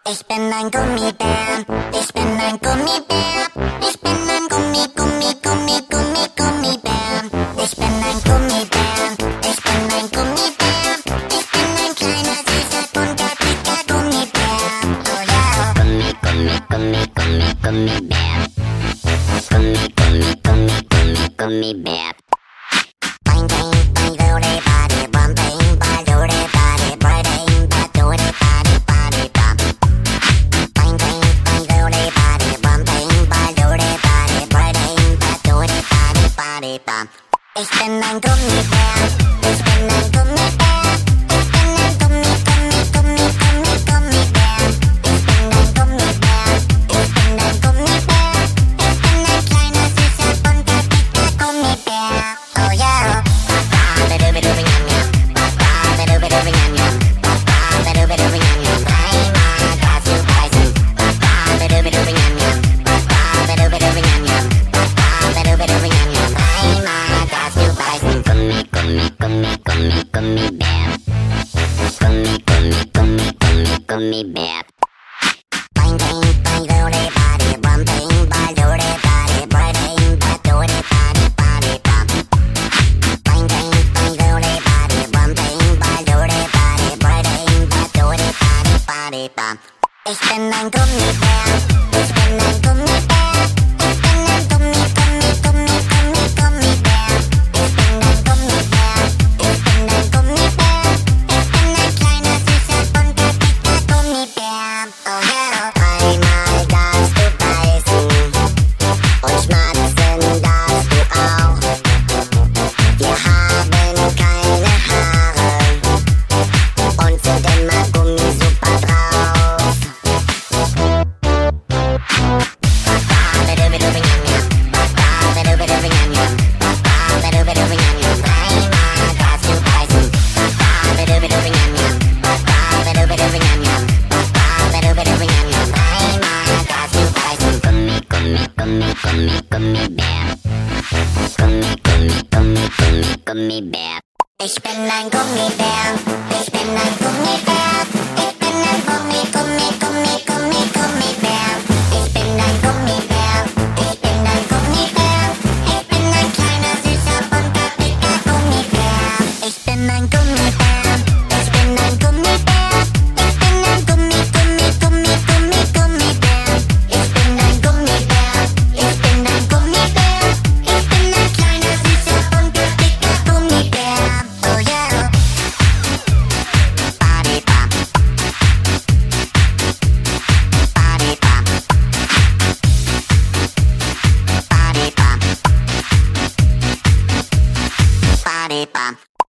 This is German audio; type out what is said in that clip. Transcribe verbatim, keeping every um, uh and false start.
Ich bin ein Gummibär, ich bin ein Gummibär, ich bin ein Gummi, Gummi, Gummi, Gummi, Gummibär. Ich bin ein Gummibär, ich bin ein Gummibär, ich bin ein kleiner, süßer, bunter, dicker Gummibär. Oh ja. Gummi, Gummi, Gummi, Gummi, Gummibär. Gummi, Gummi, Gummi, Gummi, Gummibär. Bang, bang, bang, booty, body, bum, bang, bang, booty, body, bang, bang, booty, body, body, bum. Bang, bang, bang, booty, body, bum, bang, bang, booty, body, bang, bang, booty, body, body, bum. Ich bin ein Gummibär, ich bin ein Gummibär, ich bin ein Gummi, Gummi, Gummi, Gummi, Gummibär. Ich bin ein Gummibär, ich bin ein Gummibär, ich bin ein kleiner, süßer, bunter, dicker Gummibär. Oh ja. Gummibär. Gummi, Gummi, Gummi, Gummi, Gummibär. Bang, bang, bang, booty, body, bum, bang, bang, booty, body, bang, bang, booty, body, body, bum. Bang, bang, bang, booty, body, bum, bang, bang, booty, body, bang, bang, booty, body, body, bum. Ich bin ein Gummibär, ich bin ein Gummibär, ich bin ein Gummi, Gummi, Gummi, Gummi, Gummibär. Ich bin ein Gummibär, ich bin ein Gummibär, ich bin ein kleiner, süßer, bunter, dicker Gummibär. Oh ja. Einmal darfst du beißen und schmatzen darfst du auch. Wir haben keine Haare und sind immer Gummi super drauf. Gummibär. Ich bin ein Gummibär, ich bin ein Gummibär, ich bin ein Gummi, Gummi, Gummi, Gummi, Gummibär. Ich bin ein Gummibär, ich bin ein Gummibär, ich bin ein kleiner, süßer, bunter, dicker Gummibär. Ich bin ein Gummibär, ich bin ein Gummibär, ich bin ein Gummi, Gummi, Gummi, Gummi, Gummibär. Ich bin ein Gummibär, ich bin ein Gummibär, ich bin ein kleiner, süßer, bunter, dicker Gummibär. Oh yeah. Body bump. Body bump. Body bump. Body bump.